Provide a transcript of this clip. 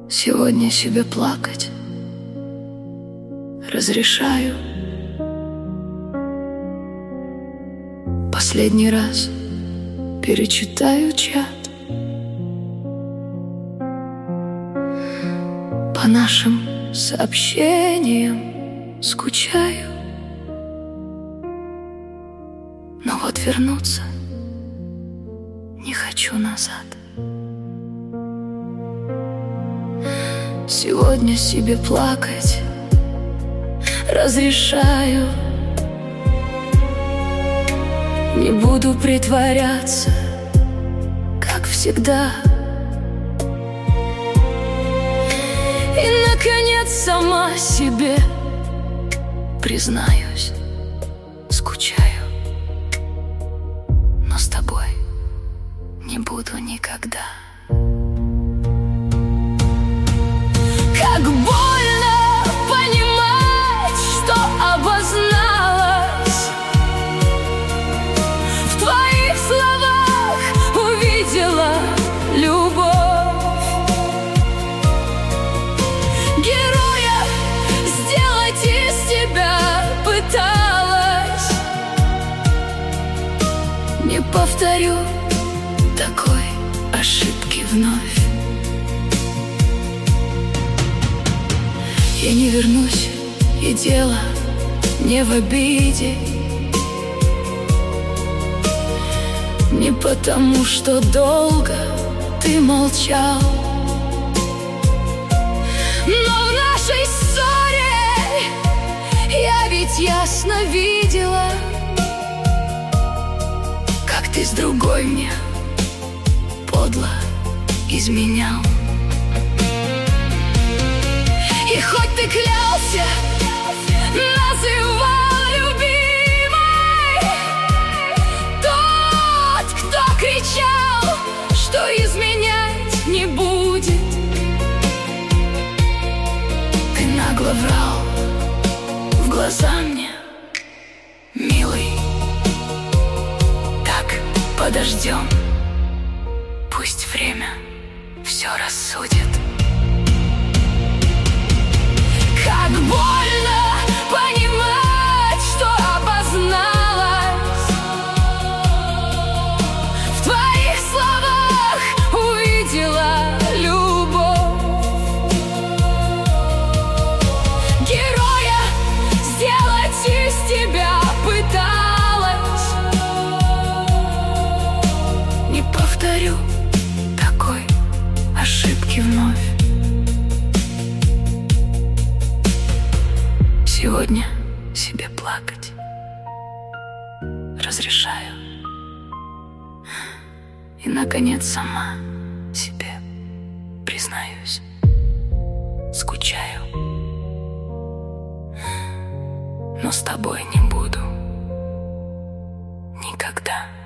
Сегодня себе плакать разрешаю. Последний раз перечитаю чат. По нашим сообщениям скучаю. Но вот вернуться не хочу назад. Сегодня себе плакать разрешаю. Не буду притворяться, как всегда. И, наконец, сама себе признаюсь, скучаю. Но с тобой не буду никогда. Как больно понимать, что обозналась. В твоих словах увидела любовь. Героя сделать из тебя пыталась. Не повторю такой ошибки вновь. Я не вернусь, и дело не в обиде. Не потому, что долго ты молчал, но в нашей ссоре я ведь ясно видела, как ты с другой мне подло изменял. И хоть ты клялся, называл любимой, тот, кто кричал, что изменять не будет, ты нагло врал в глаза мне, милый. Так, подождем, пусть время все рассудит. Как больно понимать, что обозналась. В твоих словах увидела любовь. Героя сделать из тебя пыталась. Не повторю такой ошибки вновь. Сегодня себе плакать разрешаю. И, наконец, сама себе признаюсь, скучаю. Но с тобой не буду никогда.